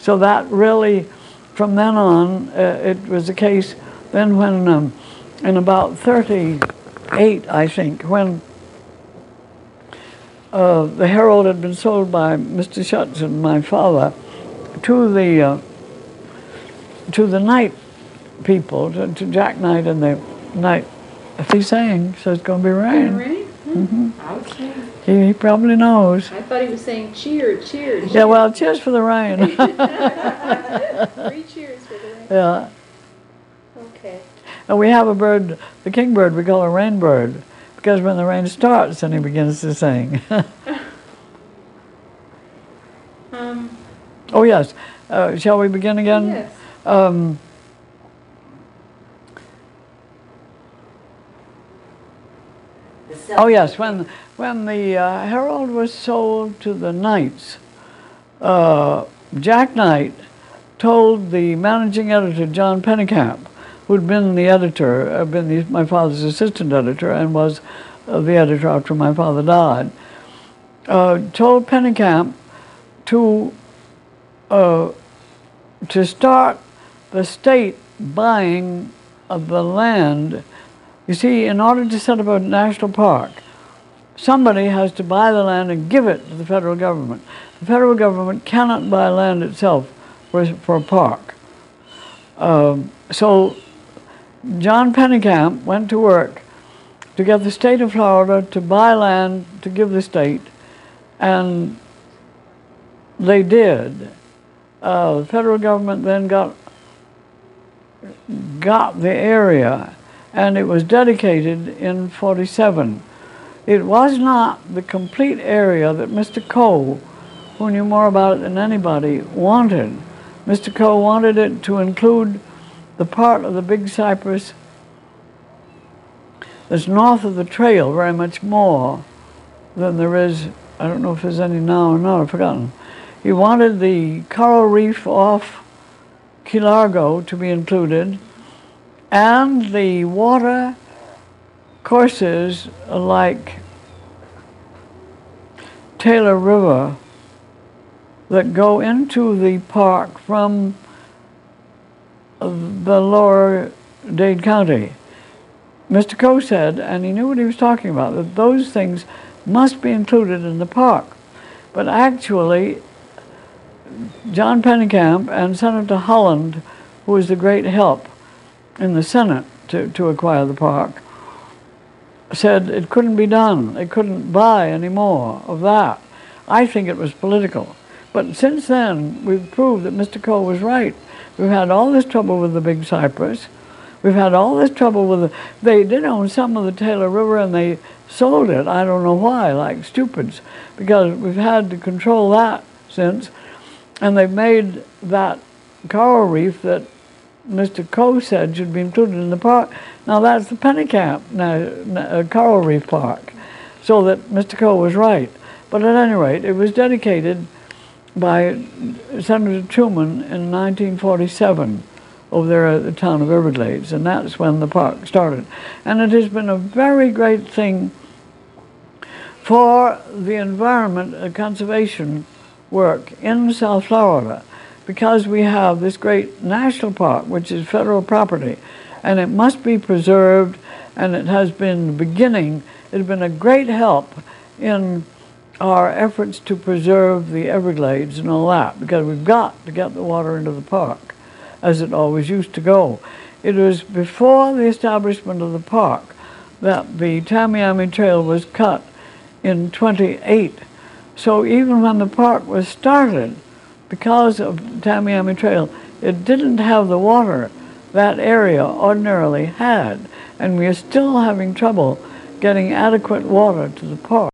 So that really, from then on, it was the case. Then when, in about 38, I think, when the Herald had been sold by Mr. Schutzen, my father, to the Knight people, to Jack Knight and the Knight. If he sang, so it's going to be rain. Rain? Okay. He probably knows. I thought he was saying cheer, cheer, cheer. Yeah, well, cheers for the rain. 3 cheers for the rain. Yeah. Okay. And we have a bird, the kingbird, we call a rain bird, because when the rain starts, then he begins to sing. Oh, yes. Shall we begin again? Yes. Oh, yes. When the Herald was sold to the Knights, Jack Knight told the managing editor, John Pennekamp, who'd been the editor, my father's assistant editor, and was the editor after my father died, told Pennekamp to start the state buying of the land. You see, in order to set up a national park, somebody has to buy the land and give it to the federal government. The federal government cannot buy land itself for a park. So John Pennekamp went to work to get the state of Florida to buy land to give the state, and they did. The federal government then got the area, and it was dedicated in 47. It was not the complete area that Mr. Coe, who knew more about it than anybody, wanted. Mr. Coe wanted it to include the part of the Big Cypress that's north of the trail very much more than there is. I don't know if there's any now or not, I've forgotten. He wanted the coral reef off Key Largo to be included, and the water courses like Taylor River that go into the park from the lower Dade County. Mr. Coe said, and he knew what he was talking about, that those things must be included in the park. But actually, John Pennekamp and Senator Holland, who was the great help in the Senate to acquire the park, said it couldn't be done. They couldn't buy any more of that. I think it was political. But since then, we've proved that Mr. Coe was right. We've had all this trouble with the Big Cypress. We've had all this trouble with they did own some of the Taylor River, and they sold it. I don't know why, like stupids, because we've had to control that since. And they've made that coral reef that Mr. Coe said should be included in the park. Now that's the Pennekamp Coral Reef Park. So that Mr. Coe was right. But at any rate, it was dedicated by Senator Truman in 1947 over there at the town of Everglades, and that's when the park started. And it has been a very great thing for the environment conservation work in South Florida, because we have this great national park, which is federal property, and it must be preserved, and it has been beginning. It has been a great help in our efforts to preserve the Everglades and all that, because we've got to get the water into the park, as it always used to go. It was before the establishment of the park that the Tamiami Trail was cut in 28. So even when the park was started, because of Tamiami Trail, it didn't have the water that area ordinarily had, and we are still having trouble getting adequate water to the park.